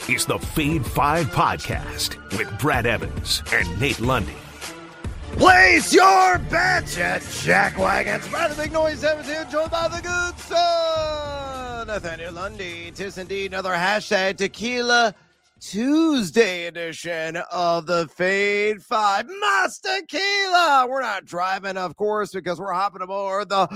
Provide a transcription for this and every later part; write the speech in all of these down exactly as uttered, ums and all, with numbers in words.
is the Fade five Podcast with Brad Evans and Nate Lundy. Place your bets at Jack Wagons. By the big noise, Evans here, joined by the good son, Nathaniel Lundy. Tis indeed another hashtag Tequila Tuesday edition of the Fade five. Mas Tequila! We're not driving, of course, because we're hopping aboard the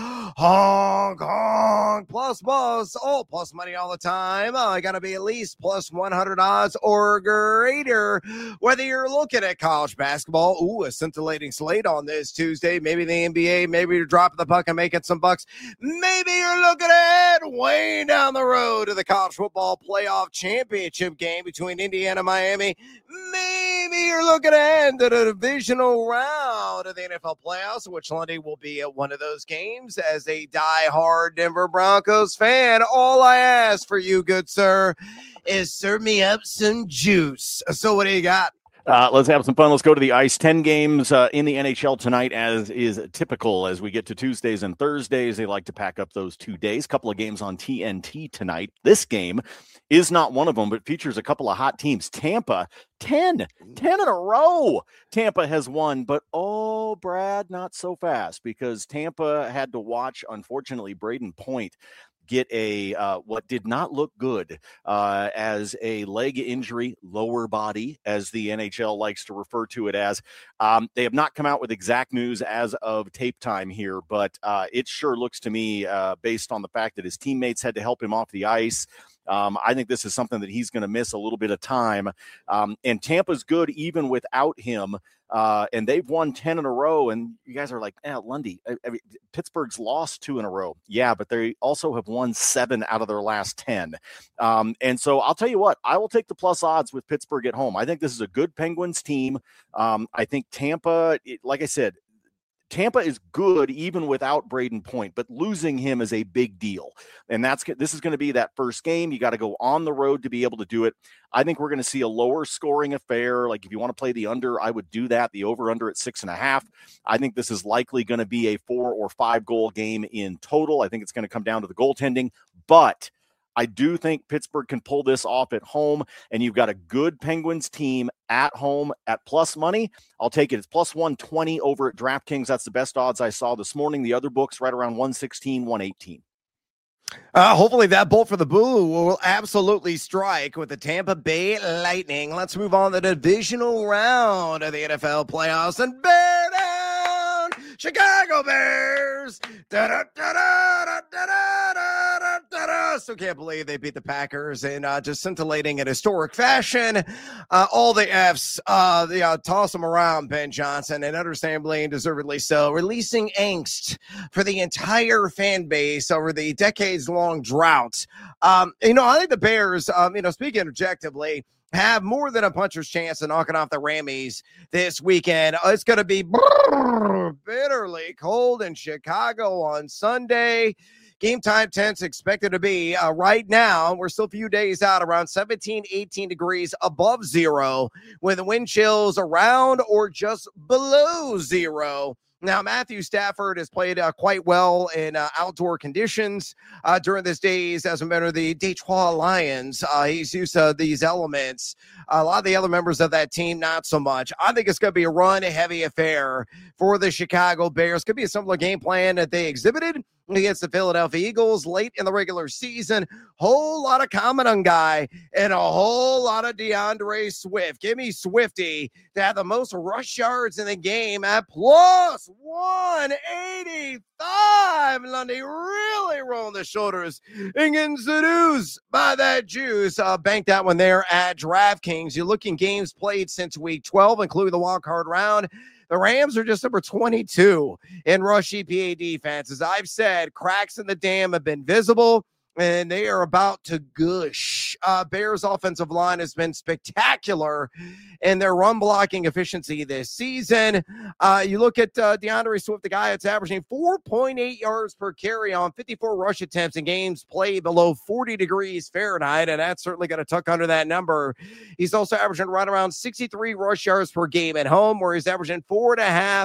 Hong Kong Plus Bus. All plus money all the time. Uh, I got to be at least plus one hundred odds or greater. Whether you're looking at college basketball, ooh, a scintillating slate on this Tuesday. Maybe the N B A, maybe you're dropping the puck and making some bucks. Maybe you're looking ahead way down the road to the college football playoff championship game between Indiana, Miami. Maybe you're looking ahead to the divisional round of the N F L playoffs, which Lundy will be at one of those games as a die-hard Denver Broncos fan. All I ask for you, good sir, is serve me up some juice. So what do you got? Uh, let's have some fun. Let's go to the ice. ten games uh, in the N H L tonight, as is typical. As we get to Tuesdays and Thursdays, they like to pack up those two days. Couple of games on T N T tonight. This game is not one of them, but features a couple of hot teams. Tampa, ten, ten in a row. Tampa has won, but oh, Brad, not so fast, because Tampa had to watch, unfortunately, Braden Point get a uh, what did not look good uh, as a leg injury, lower body, as the N H L likes to refer to it as. Um, they have not come out with exact news as of tape time here, but uh, it sure looks to me, uh, based on the fact that his teammates had to help him off the ice, Um, I think this is something that he's going to miss a little bit of time. Um, and Tampa's good even without him. Uh, and they've won ten in a row. And you guys are like, eh, Lundy, I, I mean, Pittsburgh's lost two in a row. Yeah, but they also have won seven out of their last ten. Um, and so I'll tell you what, I will take the plus odds with Pittsburgh at home. I think this is a good Penguins team. Um, I think Tampa, it, like I said, Tampa is good even without Braden Point, but losing him is a big deal. And that's this is going to be that first game. You got to go on the road to be able to do it. I think we're going to see a lower scoring affair. Like if you want to play the under, I would do that. The over under at six and a half. I think this is likely going to be a four or five goal game in total. I think it's going to come down to the goaltending, but I do think Pittsburgh can pull this off at home, and you've got a good Penguins team at home at plus money. I'll take it. It's plus one twenty over at DraftKings. That's the best odds I saw this morning. The other books right around one sixteen, one eighteen. Uh, hopefully that bolt for the Blue will absolutely strike with the Tampa Bay Lightning. Let's move on to the divisional round of the N F L playoffs and bear down Chicago Bears. Da-da-da-da-da-da-da-da-da. Still can't believe they beat the Packers in uh, just scintillating in historic fashion. Uh, all the Fs, uh, they uh, toss them around, Ben Johnson, and understandably and deservedly so, releasing angst for the entire fan base over the decades-long drought. Um, you know, I think the Bears, um, you know, speaking objectively, have more than a puncher's chance of knocking off the Rammies this weekend. It's going to be bitterly cold in Chicago on Sunday. Game time temps expected to be uh, right now. We're still a few days out, around seventeen, eighteen degrees above zero, with the wind chills around or just below zero. Now, Matthew Stafford has played uh, quite well in uh, outdoor conditions uh, during this days as a member of the Detroit Lions. Uh, he's used to these elements. A lot of the other members of that team, not so much. I think it's going to be a run-heavy affair for the Chicago Bears. Could be a similar game plan that they exhibited against the Philadelphia Eagles late in the regular season. Whole lot of Common guy and a whole lot of DeAndre Swift. Give me Swifty to have the most rush yards in the game at plus one eighty-five. Lundy really rolling the shoulders and getting seduced by that juice. Uh, bank that one there at DraftKings. You're looking games played since week twelve, including the wild card round. The Rams are just number twenty-two in rush E P A defense. As I've said, cracks in the dam have been visible, and they are about to gush. Uh, Bears' offensive line has been spectacular in their run blocking efficiency this season. Uh, you look at uh, DeAndre Swift, the guy that's averaging four point eight yards per carry on fifty-four rush attempts in games played below forty degrees Fahrenheit, and that's certainly going to tuck under that number. He's also averaging right around sixty-three rush yards per game at home, where he's averaging four and a half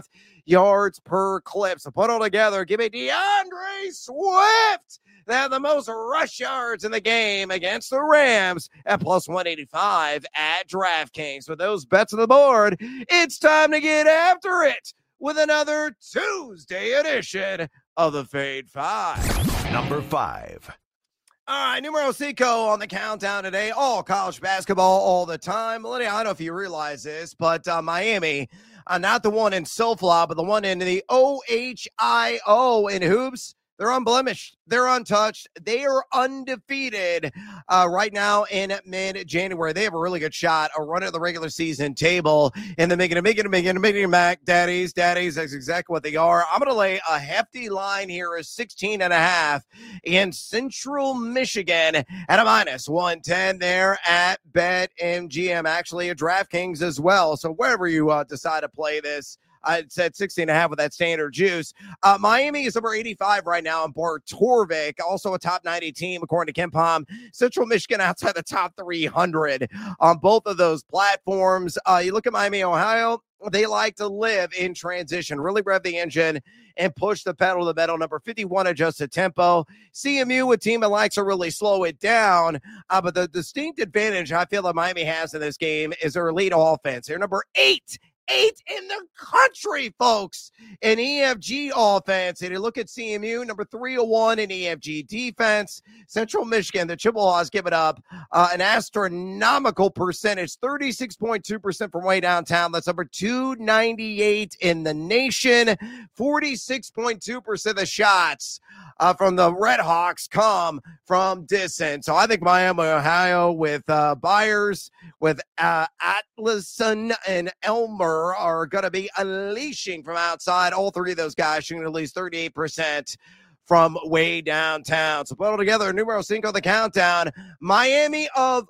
yards per clip. So put all together, give me DeAndre Swift. They have the most rush yards in the game against the Rams at plus one eighty-five at DraftKings. With those bets on the board, it's time to get after it with another Tuesday edition of the Fade Five. Number five. All right, numero cinco on the countdown today. All college basketball all the time. Lydia, I don't know if you realize this, but uh, Miami, uh, not the one in SoFla, but the one in the O H I O in hoops. They're unblemished. They're untouched. They are undefeated uh, right now in mid-January. They have a really good shot, a run at the regular season table, and they're making it, making it, making it, making it, Mac, daddies, daddies. That's exactly what they are. I'm going to lay a hefty line here of sixteen and a half in Central Michigan at a minus one ten there at BetMGM. Actually, at DraftKings as well. So wherever you uh, decide to play this, I said sixteen and a half with that standard juice. Uh, Miami is number eighty-five right now on Bart Torvik, also a top ninety team, according to KenPom. Central Michigan outside the top three hundred on both of those platforms. Uh, you look at Miami, Ohio, they like to live in transition, really rev the engine and push the pedal to the metal. Number fifty-one, adjusted tempo. C M U, a team that likes to really slow it down. Uh, but the distinct advantage I feel that Miami has in this game is their elite offense. They're number eight. Eight in the country, folks, in E F G offense. And you look at C M U, number three oh one in E F G defense. Central Michigan, the Chippewas give it up uh, an astronomical percentage, thirty-six point two percent from way downtown. That's number two ninety-eight in the nation. forty-six point two percent of the shots uh, from the Red Hawks come from distance. So I think Miami, Ohio with uh, Byers, with uh, Atlason and Elmer are going to be unleashing from outside. All three of those guys shooting at least thirty-eight percent from way downtown. So put it all together, numero cinco, the countdown. Miami of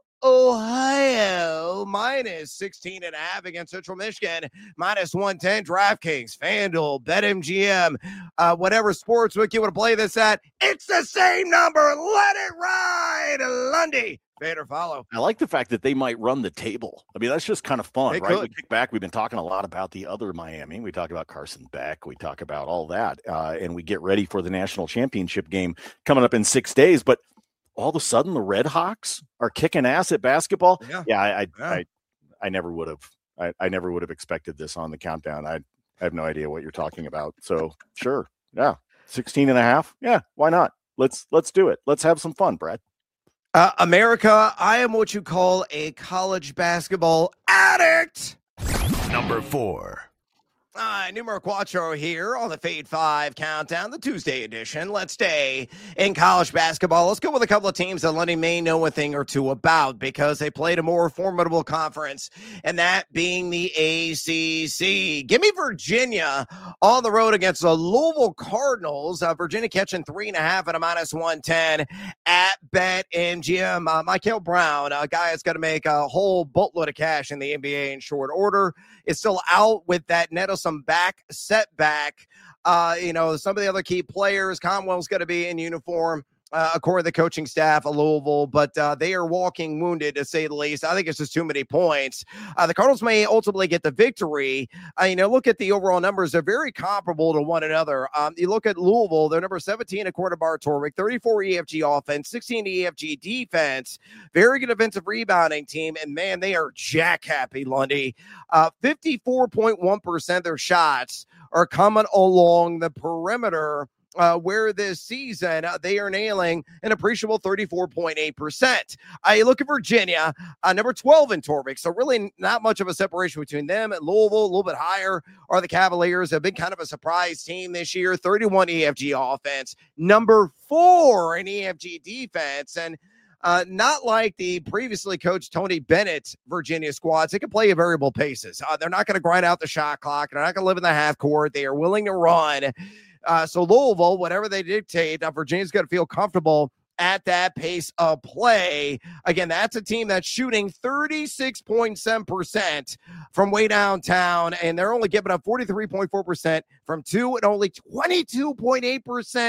Ohio, minus sixteen and a half against Central Michigan, minus one ten, DraftKings, FanDuel, BetMGM, uh, whatever sportsbook you want to play this at, it's the same number. Let it ride, Lundy. Fade or follow. I like the fact that they might run the table. I mean, that's just kind of fun, They right? could. We kick back. We've been talking a lot about the other Miami. We talk about Carson Beck. We talk about all that. Uh, and we get ready for the national championship game coming up in six days. But all of a sudden, the Red Hawks are kicking ass at basketball. Yeah, yeah I, I, yeah. I, I never would have. I, I never would have expected this on the countdown. I, I have no idea what you're talking about. So sure, yeah, sixteen and a half. Yeah, why not? Let's let's do it. Let's have some fun, Brad. Uh, America, I am what you call a college basketball addict. Number four. All right, numero quattro here on the Fade five countdown, the Tuesday edition. Let's stay in college basketball. Let's go with a couple of teams that Lundy may know a thing or two about because they played a more formidable conference, and that being the A C C. Give me Virginia on the road against the Louisville Cardinals. Uh, Virginia catching three and a half at a minus one ten at BetMGM. Uh, Michael Brown, a guy that's going to make a whole boatload of cash in the N B A in short order, is still out with that Neto some back setback. Uh, you know, some of the other key players, Conwell's going to be in uniform, uh, according to the coaching staff of Louisville, but uh, they are walking wounded, to say the least. I think it's just too many points. Uh, the Cardinals may ultimately get the victory. Uh, you know, look at the overall numbers. They're very comparable to one another. Um, you look at Louisville, they're number seventeen according to Bart Torvik, thirty-four E F G offense, sixteen E F G defense, very good defensive rebounding team, and man, they are jack happy, Lundy. Uh, fifty-four point one percent of their shots are coming along the perimeter, uh, where this season uh, they are nailing an appreciable thirty-four point eight percent. I uh, look at Virginia, uh, number twelve in Torvik, so really not much of a separation between them and Louisville. A little bit higher are the Cavaliers, have been kind of a surprise team this year, thirty-one E F G offense, number four in E F G defense, and Uh, not like the previously coached Tony Bennett Virginia squads. They can play at variable paces. Uh, they're not going to grind out the shot clock. They're not going to live in the half court. They are willing to run. Uh, so Louisville, whatever they dictate, uh, Virginia's going to feel comfortable at that pace of play. Again, that's a team that's shooting thirty-six point seven percent from way downtown, and they're only giving up forty-three point four percent from two and only twenty-two point eight percent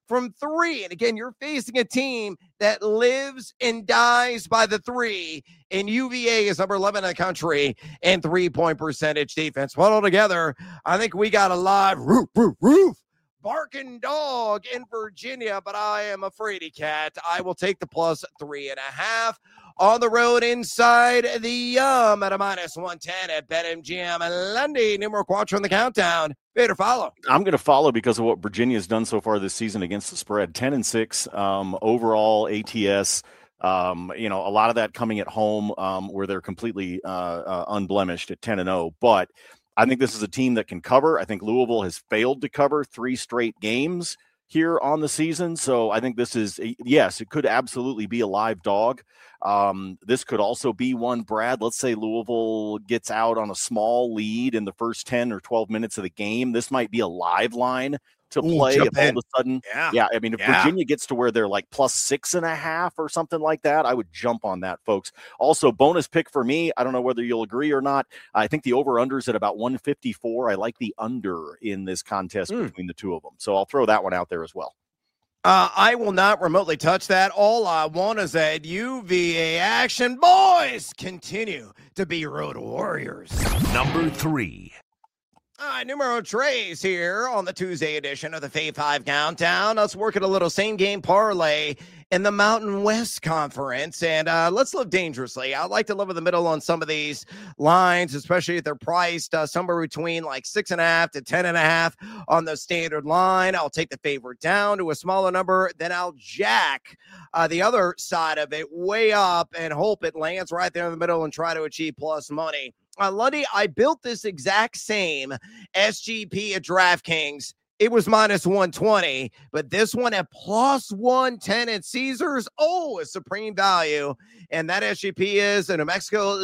from three. And again, you're facing a team that lives and dies by the three. And U V A is number eleven in the country in three-point percentage defense. Well, altogether, I think we got a live roof, roof, roof. barking dog in Virginia, but I am a fraidy cat. I will take the plus three and a half on the road inside the Yum at a minus one ten at BetMGM. Lundy, numero quattro in the countdown. Better follow. I'm going to follow because of what Virginia has done so far this season against the spread. ten and six um, overall A T S. Um, you know, a lot of that coming at home um, where they're completely uh, uh, unblemished at ten and oh. But I think this is a team that can cover. I think Louisville has failed to cover three straight games here on the season. So I think this is, yes, it could absolutely be a live dog. Um, this could also be one, Brad. Let's say Louisville gets out on a small lead in the first ten or twelve minutes of the game. This might be a live line to play. Ooh, if all of a sudden, yeah, yeah I mean, if yeah. Virginia gets to where they're like plus six and a half or something like that, I would jump on that, folks. Also, bonus pick for me. I don't know whether you'll agree or not. I think the over-under is at about one fifty-four. I like the under in this contest mm. between the two of them. So I'll throw that one out there as well. Uh, I will not remotely touch that. All I want is that U V A action. Boys, continue to be road warriors. Number three. All right, numero tres here on the Tuesday edition of the Fave five Countdown. Let's work at a little same-game parlay in the Mountain West Conference, and uh, let's live dangerously. I like to live in the middle on some of these lines, especially if they're priced uh, somewhere between like six and a half to ten and a half on the standard line. I'll take the favorite down to a smaller number, then I'll jack uh, the other side of it way up and hope it lands right there in the middle and try to achieve plus money. Uh, Lundy, I built this exact same S G P at DraftKings. It was minus one twenty, but this one at plus one ten at Caesars. Oh, a supreme value. And that S G P is the New Mexico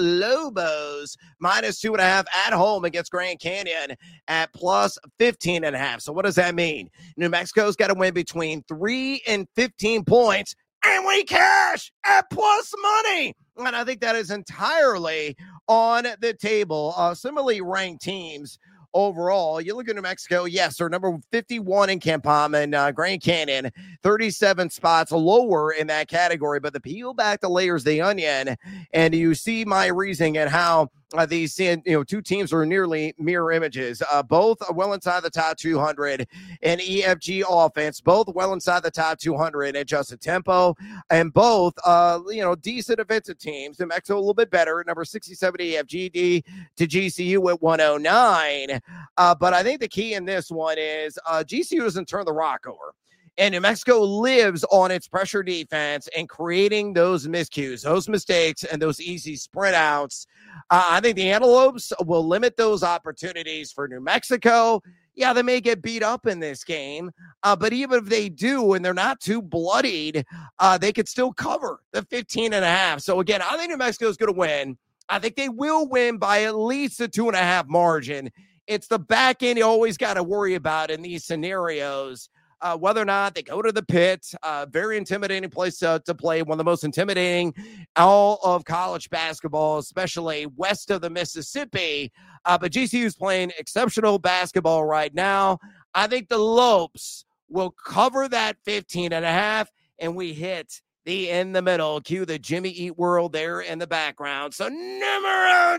Lobos minus two and a half at home against Grand Canyon at plus fifteen and a half. So what does that mean? New Mexico's got to win between three and fifteen points, and we cash at plus money. And I think that is entirely on the table. Uh, similarly ranked teams overall, you look at New Mexico, yes, they're number fifty-one in Campama and uh, Grand Canyon, thirty-seven spots lower in that category. But the peel back the layers, the onion, and you see my reasoning and how uh, these you know two teams are nearly mirror images. Uh, both well inside the top two hundred in E F G offense, both well inside the top two hundred in adjusted tempo, and both uh, you know decent defensive teams. New Mexico a little bit better, number sixty-seven E F G D to G C U at one oh nine. Uh, but I think the key in this one is uh, G C U doesn't turn the rock over. And New Mexico lives on its pressure defense and creating those miscues, those mistakes, and those easy sprint outs. Uh, I think the Antelopes will limit those opportunities for New Mexico. Yeah, they may get beat up in this game, uh, but even if they do and they're not too bloodied, uh, they could still cover the fifteen and a half. So again, I think New Mexico is going to win. I think they will win by at least a two and a half margin. It's the back end you always got to worry about in these scenarios. Uh, whether or not they go to the pit, uh, very intimidating place uh, to play, one of the most intimidating all of college basketball, especially west of the Mississippi. Uh, but G C U is playing exceptional basketball right now. I think the Lopes will cover that fifteen and a half, and we hit the in the middle. Cue the Jimmy Eat World there in the background. So numero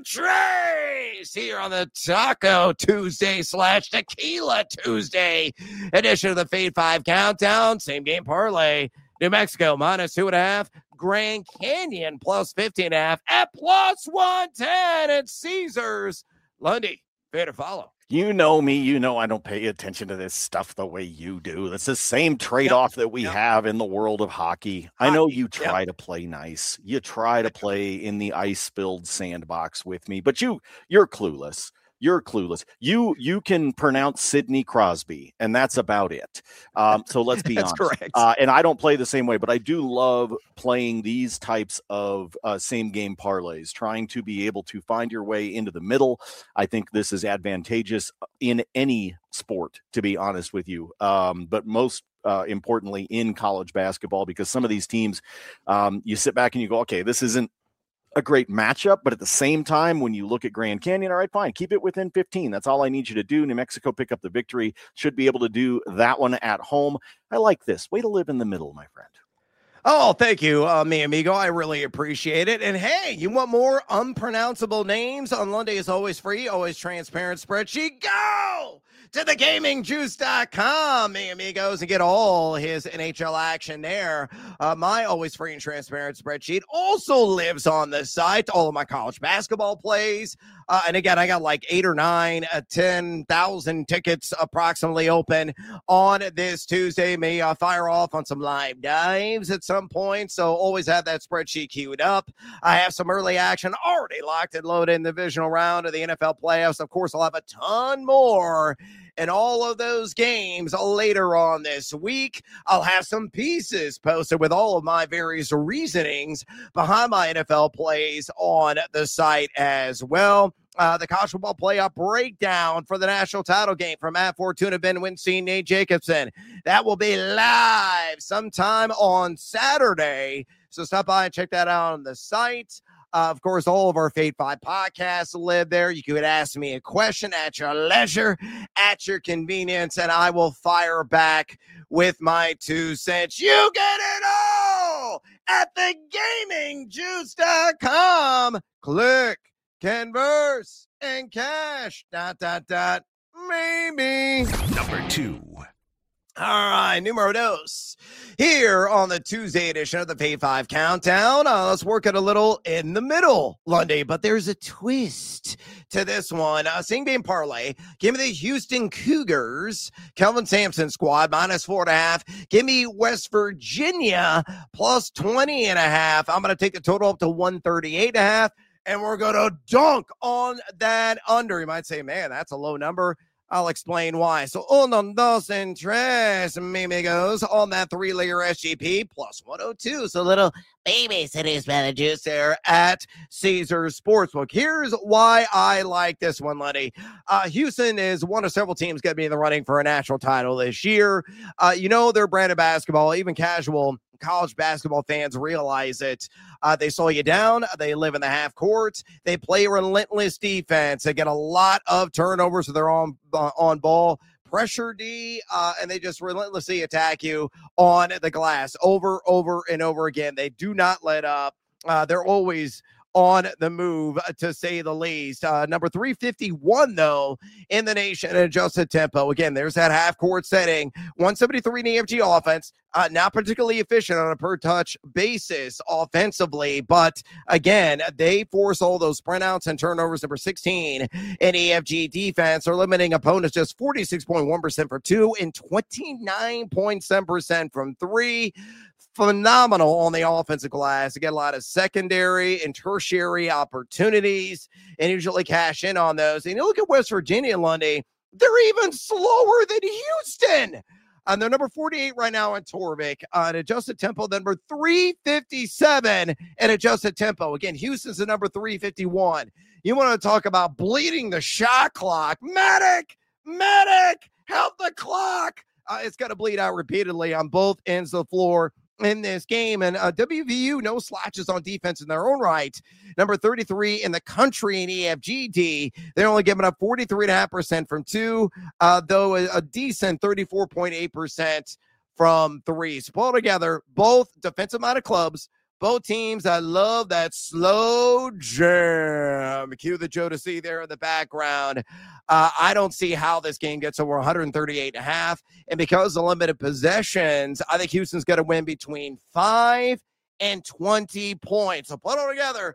tres here on the Taco Tuesday slash Tequila Tuesday edition of the Fade five Countdown. Same game parlay. New Mexico minus two and a half. Grand Canyon plus fifteen and a half at plus one ten at Caesars. Lundy, fair to follow. You know me, you know I don't pay attention to this stuff the way you do. It's the same trade-off yep. that we yep. have in the world of hockey. hockey. I know you try yep. to play nice. You try to play in the ice-filled sandbox with me, but you, you're clueless. You're clueless. You you can pronounce Sidney Crosby, and that's about it. Um, so let's be that's honest. Correct. Uh, and I don't play the same way, but I do love playing these types of uh, same-game parlays, trying to be able to find your way into the middle. I think this is advantageous in any sport, to be honest with you, um, but most uh, importantly in college basketball, because some of these teams, um, you sit back and you go, okay, this isn't a great matchup, but at the same time, when you look at Grand Canyon, all right, fine, keep it within fifteen. That's all I need you to do. New Mexico pick up the victory. Should be able to do that one at home. I like this. Way to live in the middle, my friend. Oh, thank you, uh, mi amigo. I really appreciate it. And hey, you want more unpronounceable names? On Lunday is always free, always transparent spreadsheet. Go to the gaming juice dot com, mi amigos, and get all his N H L action there. Uh, my always free and transparent spreadsheet also lives on the site. All of my college basketball plays. Uh, and again, I got like eight or nine, uh, ten thousand tickets approximately open on this Tuesday. May uh, fire off on some live dives at some point. So always have that spreadsheet queued up. I have some early action already locked and loaded in the divisional round of the N F L playoffs. Of course, I'll have a ton more and all of those games later on this week. I'll have some pieces posted with all of my various reasonings behind my N F L plays on the site as well. Uh, the college football playoff breakdown for the national title game from Matt Fortuna, Ben Winstein, Nate Jacobson. That will be live sometime on Saturday. So stop by and check that out on the site. Uh, of course, all of our Fade five podcasts live there. You could ask me a question at your leisure, at your convenience, and I will fire back with my two cents. You get it all at the gaming juice dot com. Click, converse, and cash. Dot, dot, dot. Maybe. Number two. All right, numero dos. Here on the Tuesday edition of the Fade five Countdown, uh, let's work it a little in the middle, Lunday, but there's a twist to this one. Uh, same game parlay. Give me the Houston Cougars, Kelvin Sampson squad, minus four and a half. Give me West Virginia, plus twenty and a half. I'm going to take the total up to one thirty-eight and a half, and we're going to dunk on that under. You might say, man, that's a low number. I'll explain why. So, uno, dos, and tres, mi amigos, on that three-layer S G P, plus one oh two. So, little baby cities by the juice there at Caesars Sportsbook. Here's why I like this one, Lenny. Uh, Houston is one of several teams going to be in the running for a national title this year. Uh, you know their brand of basketball, even casual college basketball fans realize it. Uh, they slow you down. They live in the half court. They play relentless defense. They get a lot of turnovers so they're on, uh, on ball. Pressure D, uh, and they just relentlessly attack you on the glass over, over, and over again. They do not let up. Uh, they're always on the move, to say the least. Uh, number three fifty-one, though, in the nation in adjusted tempo. Again, there's that half-court setting. one seventy-three in E F G offense. Uh, not particularly efficient on a per-touch basis offensively, but again, they force all those sprint outs and turnovers. Number sixteen in E F G defense are limiting opponents just forty-six point one percent for two and twenty-nine point seven percent from three. Phenomenal on the offensive glass. They get a lot of secondary and tertiary opportunities and usually cash in on those. And you look at West Virginia, Lundy, they're even slower than Houston. And they're number forty-eight right now in Torvik. Uh, an adjusted tempo, number three fifty-seven and adjusted tempo. Again, Houston's the number three fifty-one. You want to talk about bleeding the shot clock. Medic, medic, help the clock. Uh, it's got to bleed out repeatedly on both ends of the floor in this game. And uh, W V U, no slouches on defense in their own right. Number thirty-three in the country in E F G D. They're only giving up forty-three point five percent from two, uh, though a, a decent thirty-four point eight percent from three. So pull together, both defensive-minded clubs, both teams. I love that slow jam. Cue the Jodeci there in the background. Uh, I don't see how this game gets over one thirty-eight and a half. And because of limited possessions, I think Houston's going to win between five and twenty points. So put it all together.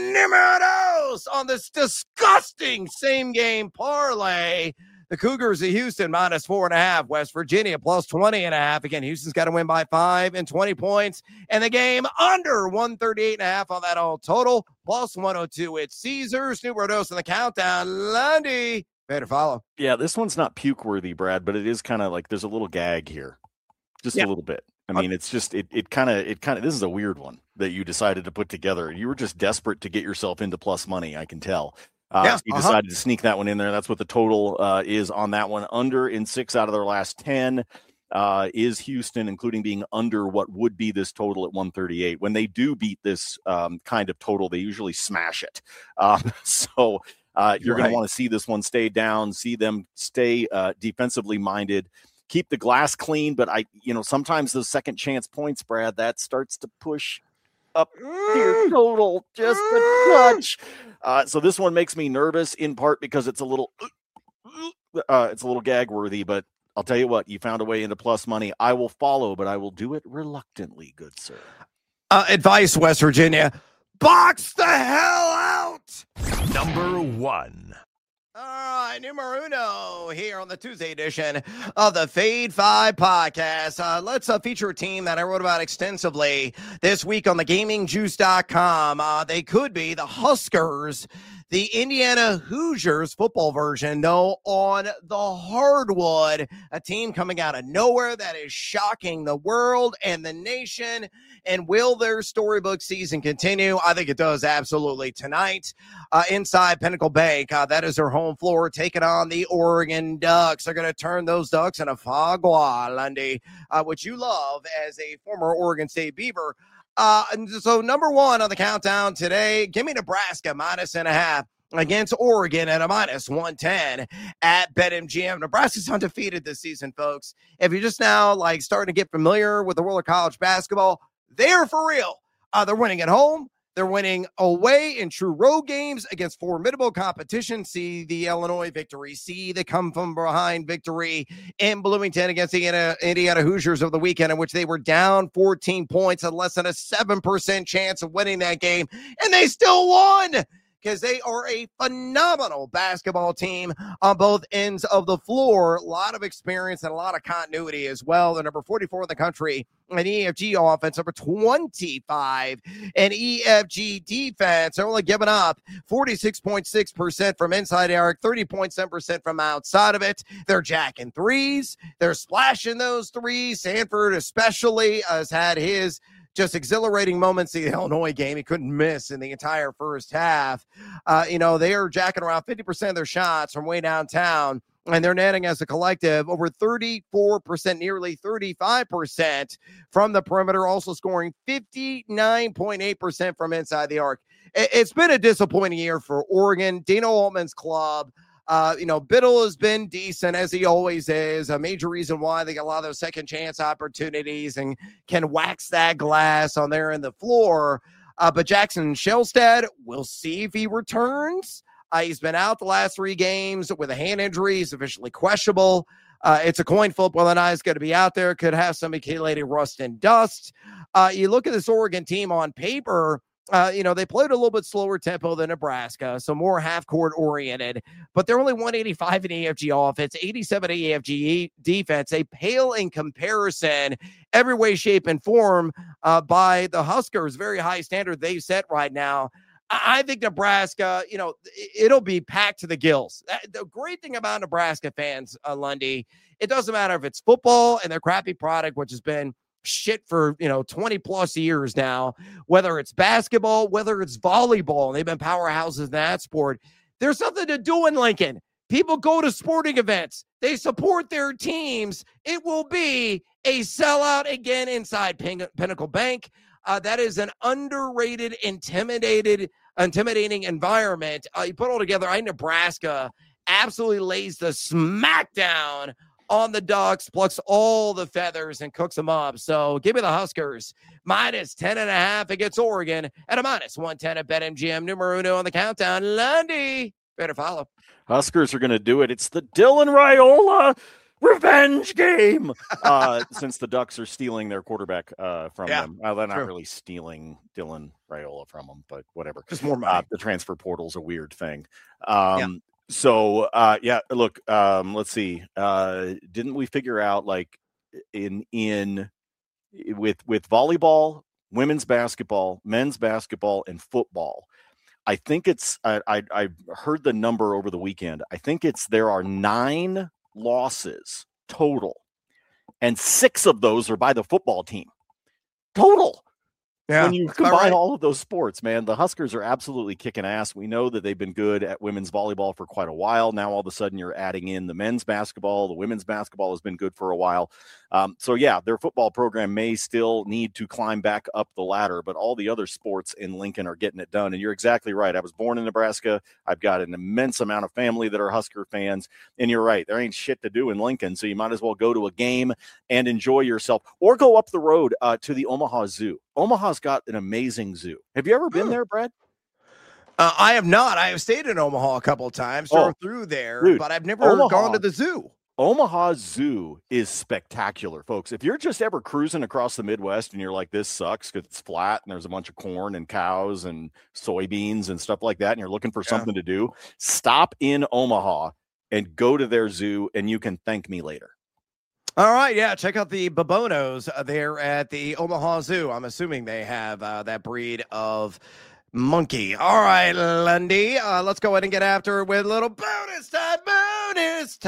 Numeros on this disgusting same game parlay. The Cougars of Houston minus four and a half. West Virginia plus twenty and a half. Again, Houston's got to win by five and twenty points. And the game under one thirty-eight and a half on that all total. Plus one oh two. It's Caesars. Numero dos in the countdown. Lundy. Better follow. Yeah, this one's not puke worthy, Brad, but it is kind of like there's a little gag here. Just Yeah. a little bit. I mean, it's just it it kind of it kind of this is a weird one that you decided to put together. You were just desperate to get yourself into plus money, I can tell. Uh, Yeah, so you uh-huh. decided to sneak that one in there. That's what the total uh, is on that one. Under in six out of their last ten. uh, is Houston, including being under what would be this total at one thirty-eight. When they do beat this um, kind of total, they usually smash it. Uh, so uh, you're right. going to want to see this one stay down, see them stay uh, defensively minded, keep the glass clean. But I, you know, sometimes those second chance points, Brad, that starts to push up your total just a touch. Uh, so this one makes me nervous in part because it's a little, uh, it's a little gag worthy, but I'll tell you what, you found a way into plus money. I will follow, but I will do it reluctantly, good sir. Uh, advice, West Virginia. Box the hell out! Number one. All right, numero uno here on the Tuesday edition of the Fade Five podcast. Uh, let's uh, feature a team that I wrote about extensively this week on the gaming juice dot com. Uh, they could be the Huskers, the Indiana Hoosiers football version, though, on the hardwood, a team coming out of nowhere that is shocking the world and the nation. And will their storybook season continue? I think it does, absolutely. Tonight, uh, inside Pinnacle Bank, uh, that is their home floor, taking on the Oregon Ducks. They're going to turn those Ducks into Fagua, Lundy, uh, which you love as a former Oregon State Beaver. Uh, and so number one on the countdown today, give me Nebraska minus and a half against Oregon at a minus one ten at BetMGM. Nebraska's undefeated this season, folks. If you're just now like starting to get familiar with the world of college basketball, they're for real. Uh, they're winning at home. They're winning away in true road games against formidable competition. See the Illinois victory. See the come-from-behind victory in Bloomington against the Indiana, Indiana Hoosiers of the weekend, in which they were down fourteen points and less than a seven percent chance of winning that game, and they still won because they are a phenomenal basketball team on both ends of the floor. A lot of experience and a lot of continuity as well. They're number forty-four in the country in E F G offense, number twenty-five in E F G defense. They're only giving up forty-six point six percent from inside the arc, thirty point seven percent from outside of it. They're jacking threes. They're splashing those threes. Sanford especially has had his just exhilarating moments in the Illinois game. He couldn't miss in the entire first half. Uh, you know, they are jacking around fifty percent of their shots from way downtown, and they're netting as a collective over thirty-four percent, nearly thirty-five percent from the perimeter, also scoring fifty-nine point eight percent from inside the arc. It's been a disappointing year for Oregon. Dana Altman's club. Uh, you know, Biddle has been decent, as he always is. A major reason why they get a lot of those second chance opportunities and can wax that glass on there in the floor. Uh, but Jackson Shelstad, we'll see if he returns. Uh, he's been out the last three games with a hand injury. He's officially questionable. Uh, it's a coin flip whether or not he's going to be out there. Could have some accumulated rust and dust. Uh, you look at this Oregon team on paper. Uh, you know, they played a little bit slower tempo than Nebraska, so more half-court oriented, but they're only one eighty-five in E F G offense, eighty-seven in E F G defense. They pale in comparison, every way, shape, and form uh, by the Huskers. Very high standard they've set right now. I think Nebraska, you know, it'll be packed to the gills. The great thing about Nebraska fans, uh, Lundy, it doesn't matter if it's football and their crappy product, which has been shit for, you know, twenty plus years now, whether it's basketball, whether it's volleyball, and they've been powerhouses in that sport. There's something to do in Lincoln. People go to sporting events. They support their teams. It will be a sellout again inside Pin- Pinnacle Bank. Uh, that is an underrated, intimidated, intimidating environment. Uh, you put it all together, I Nebraska absolutely lays the smackdown on the Ducks, plucks all the feathers and cooks them up. So give me the Huskers minus ten and a half against Oregon at a minus one ten at BetMGM. Numero uno on the countdown. Lundy, better follow. Huskers are going to do it. It's the Dylan Raiola revenge game. Uh, since the Ducks are stealing their quarterback uh, from yeah, them. Well, they're not true. really stealing Dylan Raiola from them, but whatever. Just more money. Uh, the transfer portal's a weird thing. Um, yeah. So, uh, yeah, look, um, let's see. Uh, didn't we figure out like in, in with, with volleyball, women's basketball, men's basketball, and football, I think it's, I, I, I heard the number over the weekend. I think it's, there are nine losses total, and six of those are by the football team total. Yeah, when you combine right. all of those sports, man, the Huskers are absolutely kicking ass. We know that they've been good at women's volleyball for quite a while. Now, all of a sudden, you're adding in the men's basketball. The women's basketball has been good for a while. Um, so, yeah, their football program may still need to climb back up the ladder, but all the other sports in Lincoln are getting it done. And you're exactly right. I was born in Nebraska. I've got an immense amount of family that are Husker fans. And you're right. There ain't shit to do in Lincoln, so you might as well go to a game and enjoy yourself, or go up the road uh, to the Omaha Zoo. Omaha's got an amazing zoo. Have you ever been Hmm. there, Brad? Uh, I have not. I have stayed in Omaha a couple of times, drove Oh, through there, dude, but I've never Omaha- gone to the zoo. Omaha Zoo is spectacular, folks. If you're just ever cruising across the Midwest and you're like, this sucks because it's flat and there's a bunch of corn and cows and soybeans and stuff like that, and you're looking for Yeah. something to do, stop in Omaha and go to their zoo, and you can thank me later. All right, yeah, check out the Babonos uh, there at the Omaha Zoo. I'm assuming they have uh, that breed of monkey. All right, Lundy, uh, let's go ahead and get after it with a little bonus time, bonus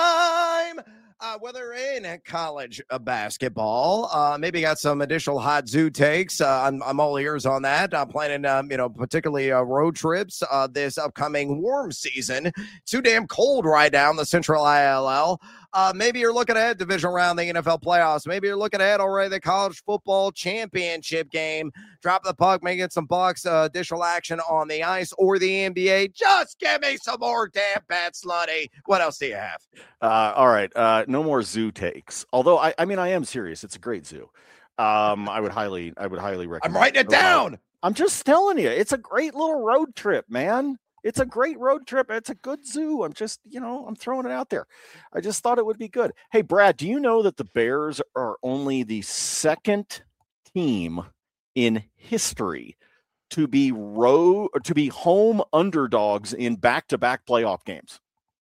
time. Uh, whether in college uh, basketball, uh, maybe got some additional hot zoo takes. Uh, I'm, I'm all ears on that. I'm planning, um, you know, particularly uh, road trips uh, this upcoming warm season. Too damn cold right now in the Central I L L. Uh, maybe you're looking ahead division round the N F L playoffs. Maybe you're looking ahead already the college football championship game. Drop the puck, maybe get some bucks, uh, additional action on the ice or the N B A. Just give me some more damn bets, Lundy. What else do you have? Uh, all right. Uh, no more zoo takes. Although I, I mean, I am serious. It's a great zoo. Um, I would highly, I would highly recommend. I'm writing it down. I'm just telling you, it's a great little road trip, man. It's a great road trip. It's a good zoo. I'm just, you know, I'm throwing it out there. I just thought it would be good. Hey, Brad, do you know that the Bears are only the second team in history to be road or to be home underdogs in back-to-back playoff games?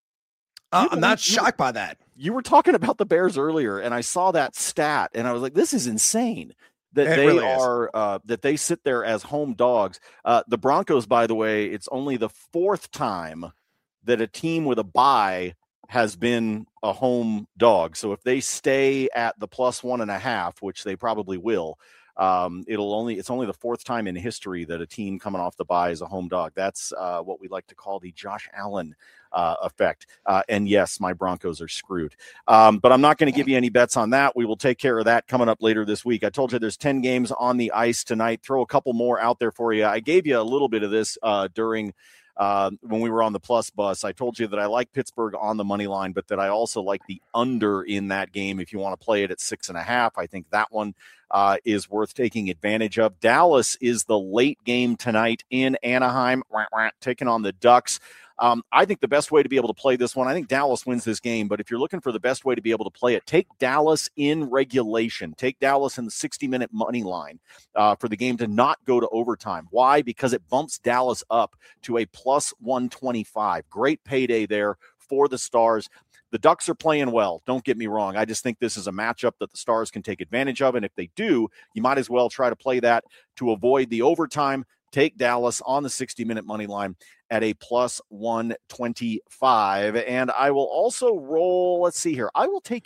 Uh, I'm not shocked by that. You were talking about the Bears earlier, and I saw that stat, and I was like, this is insane. That It they really are uh, that they sit there as home dogs. Uh, the Broncos, by the way, it's only the fourth time that a team with a bye has been a home dog. So if they stay at the plus one and a half, which they probably will, um, it'll only it's only the fourth time in history that a team coming off the bye is a home dog. That's uh, what we like to call the Josh Allen Uh, effect. Uh, and yes, my Broncos are screwed. Um, but I'm not going to give you any bets on that. We will take care of that coming up later this week. I told you there's ten games on the ice tonight. Throw a couple more out there for you. I gave you a little bit of this uh, during uh, when we were on the plus bus. I told you that I like Pittsburgh on the money line, but that I also like the under in that game. If you want to play it at six and a half, I think that one uh, is worth taking advantage of. Dallas is the late game tonight in Anaheim, taking on the Ducks. Um, I think the best way to be able to play this one, I think Dallas wins this game, but if you're looking for the best way to be able to play it, take Dallas in regulation. Take Dallas in the sixty-minute money line uh, for the game to not go to overtime. Why? Because it bumps Dallas up to a plus one twenty-five. Great payday there for the Stars. The Ducks are playing well. Don't get me wrong. I just think this is a matchup that the Stars can take advantage of, and if they do, you might as well try to play that to avoid the overtime. Take Dallas on the sixty-minute money line at a plus one twenty-five. And I will also roll, let's see here. I will take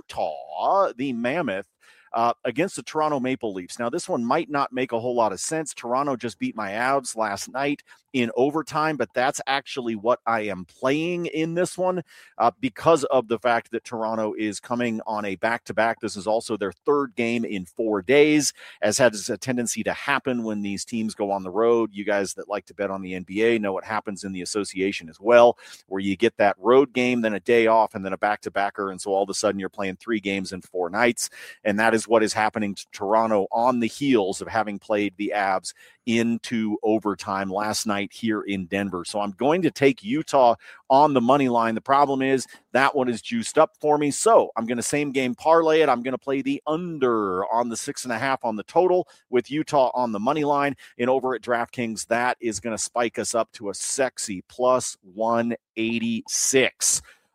Utah, the Mammoth, uh, against the Toronto Maple Leafs. Now, this one might not make a whole lot of sense. Toronto just beat my Avs last night in overtime, but that's actually what I am playing in this one uh, because of the fact that Toronto is coming on a back-to-back. This is also their third game in four days, as has a tendency to happen when these teams go on the road. You guys that like to bet on the N B A know what happens in the association as well, where you get that road game, then a day off, and then a back-to-backer, and so all of a sudden you're playing three games in four nights, and that is what is happening to Toronto on the heels of having played the Avs into overtime last night here in Denver. So I'm going to take Utah on the money line. The problem is that one is juiced up for me. So I'm going to same game parlay it. I'm going to play the under on the six and a half on the total with Utah on the money line. And over at DraftKings, that is going to spike us up to a sexy plus one eighty-six.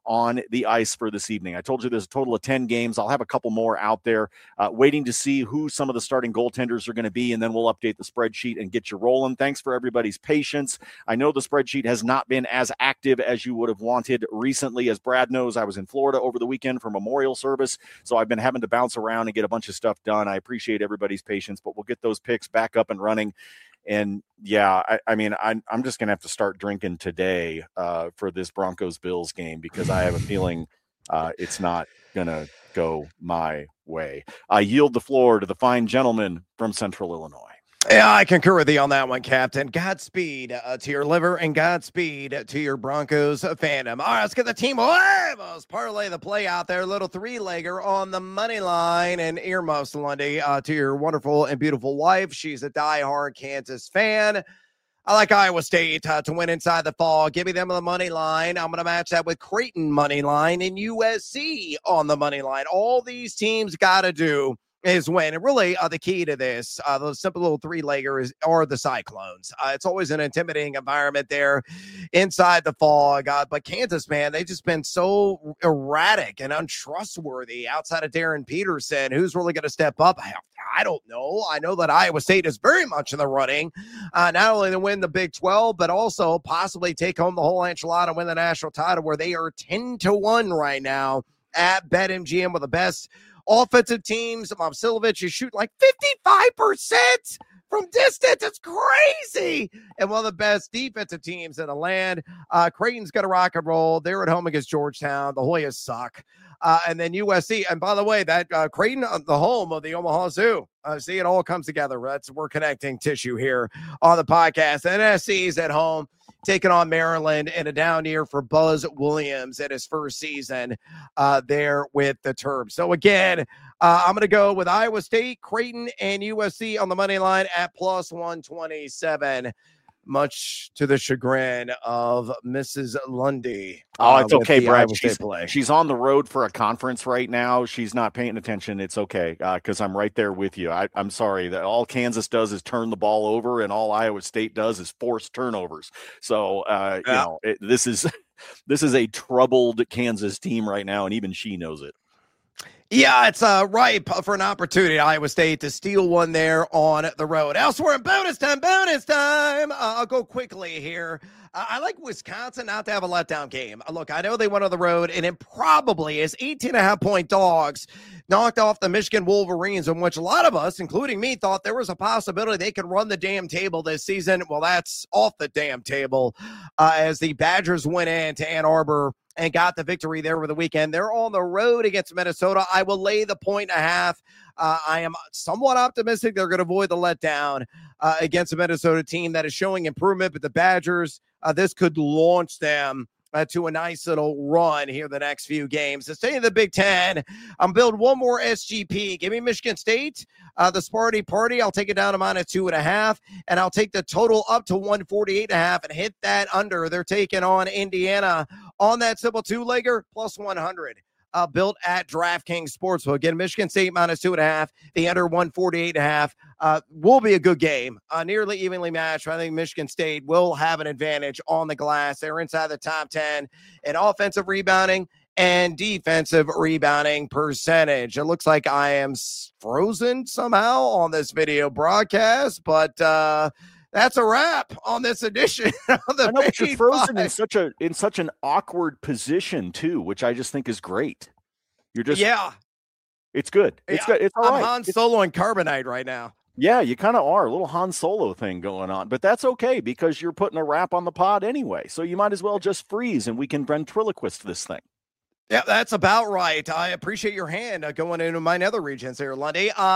on the ice for this evening. I told you there's a total of ten games. I'll have a couple more out there, uh, waiting to see who some of the starting goaltenders are going to be, and then we'll update the spreadsheet and get you rolling. Thanks for everybody's patience. I know the spreadsheet has not been as active as you would have wanted recently. As Brad knows, I was in Florida over the weekend for memorial service, so I've been having to bounce around and get a bunch of stuff done. I appreciate everybody's patience, but we'll get those picks back up and running. And yeah, I, I mean, I'm, I'm just going to have to start drinking today uh, for this Broncos-Bills game, because I have a feeling uh, it's not going to go my way. I yield the floor to the fine gentleman from Central Illinois. Yeah, I concur with you on that one, Captain. Godspeed uh, to your liver and Godspeed to your Broncos fandom. All right, let's get the team huevos parlay the play out there. Little three-legger on the money line. And earmuffs, Lundy, uh, to your wonderful and beautiful wife. She's a diehard Kansas fan. I like Iowa State uh, to win inside the fall. Give me them on the money line. I'm going to match that with Creighton money line and U S C on the money line. All these teams got to do is win. And really, uh, the key to this, uh, those simple little three-leggers are the Cyclones. Uh, it's always an intimidating environment there inside the fog. Uh, but Kansas, man, they've just been so erratic and untrustworthy outside of Darren Peterson. Who's really going to step up? I, I don't know. I know that Iowa State is very much in the running, uh, not only to win the Big twelve, but also possibly take home the whole enchilada and win the national title, where they are ten to one right now at BetMGM with the best offensive teams. Momcilovic is shooting like fifty-five percent from distance. It's crazy. And one of the best defensive teams in the land. Uh, Creighton's going to rock and roll. They're at home against Georgetown. The Hoyas suck. Uh, and then U S C. And by the way, that uh, Creighton, uh, the home of the Omaha Zoo. Uh, see, it all comes together. That's, we're connecting tissue here on the podcast. N S C's at home, taking on Maryland in a down year for Buzz Williams at his first season uh, there with the Terps. So again, uh, I'm going to go with Iowa State, Creighton, and U S C on the money line at plus one twenty-seven, much to the chagrin of Missus Lundy. Oh, it's uh, okay, Brad. She's, play. she's on the road for a conference right now. She's not paying attention. It's okay, because uh, I'm right there with you. I, I'm sorry that all Kansas does is turn the ball over, and all Iowa State does is force turnovers. So, uh, yeah. you know, it, this is this is a troubled Kansas team right now, and even she knows it. Yeah, it's uh, ripe for an opportunity, Iowa State, to steal one there on the road. Elsewhere in bonus time, bonus time. Uh, I'll go quickly here. Uh, I like Wisconsin not to have a letdown game. Uh, look, I know they went on the road, and it probably is eighteen and a half point dogs knocked off the Michigan Wolverines, in which a lot of us, including me, thought there was a possibility they could run the damn table this season. Well, that's off the damn table uh, as the Badgers went into Ann Arbor and got the victory there over the weekend. They're on the road against Minnesota. I will lay the point and a half. Uh, I am somewhat optimistic they're going to avoid the letdown uh, against a Minnesota team that is showing improvement, but the Badgers, uh, this could launch them uh, to a nice little run here the next few games. To stay in the Big Ten, I'm building one more S G P. Give me Michigan State, uh, the Sparty Party. I'll take it down to minus two and a half, and I'll take the total up to one forty-eight and a half and hit that under. They're taking on Indiana on that simple two-legger, plus one hundred. Uh, built at DraftKings Sportsbook. Again, Michigan State minus two and a half. The under one forty-eight and a half uh, will be a good game. Uh, nearly evenly matched. I think Michigan State will have an advantage on the glass. They're inside the top ten in offensive rebounding and defensive rebounding percentage. It looks like I am frozen somehow on this video broadcast, but uh, that's a wrap on this edition of the I know, but you're frozen five. in such a in such an awkward position too, which I just think is great. You're just yeah, it's good. It's yeah. good. It's all I'm right. Han It's, Solo and Carbonite right now. yeah, you kind of are a little Han Solo thing going on, but that's okay because you're putting a wrap on the pod anyway. So you might as well just freeze and we can ventriloquist this thing. Yeah, that's about right. I appreciate your hand uh, going into my nether regions here, Lundy. Uh,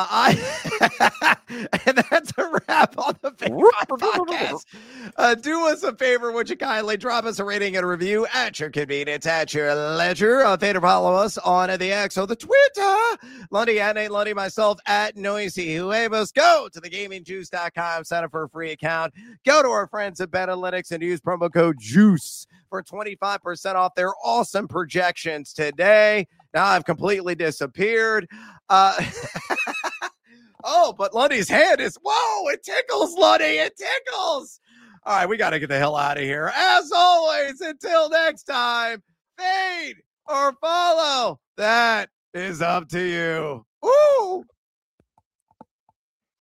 I and that's a wrap on the podcast. Uh, do us a favor, would you kindly drop us a rating and a review at your convenience, at your leisure. Uh, favor follow us on the X or the Twitter. Lundy at Nate Lundy, myself at Noisy Huevos. Go to the gaming juice dot com, sign up for a free account. Go to our friends at Betalytics and use promo code JUICE for twenty-five percent off their awesome projections today. Now I've completely disappeared. Uh, oh, but Lundy's head is, whoa, it tickles, Lundy, it tickles. All right, we got to get the hell out of here. As always, until next time, fade or follow. That is up to you. Woo!